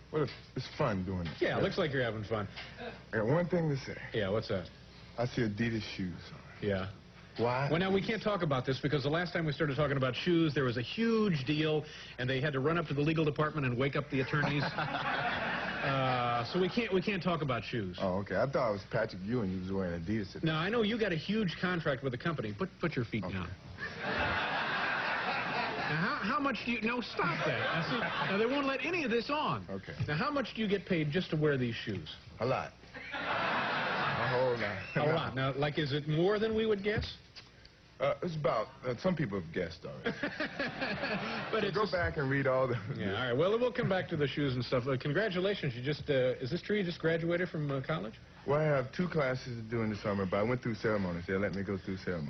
Well, it's fun doing it. Yeah, it looks like you're having fun. I got one thing to say. Yeah, what's that? I see Adidas shoes on. Yeah. Why? Well, now, we can't talk about this because the last time we started talking about shoes, there was a huge deal, and they had to run up to the legal department and wake up the attorneys. So we can't talk about shoes. Oh, okay. I thought it was Patrick Ewing who was wearing Adidas. Now, I know you got a huge contract with the company. Put your feet down. Now, how much do you... No, stop that. Now, they won't let any of this on. Okay. Now, how much do you get paid just to wear these shoes? A lot. A whole lot. A lot. Now, like, is it more than we would guess? It's about... some people have guessed already. But So go back and read all the... Yeah, all right. Well, we'll come back to the shoes and stuff. Congratulations. You just... is this true? You just graduated from college? Well, I have 2 classes to do in the summer, but I went through ceremonies. They let me go through ceremonies.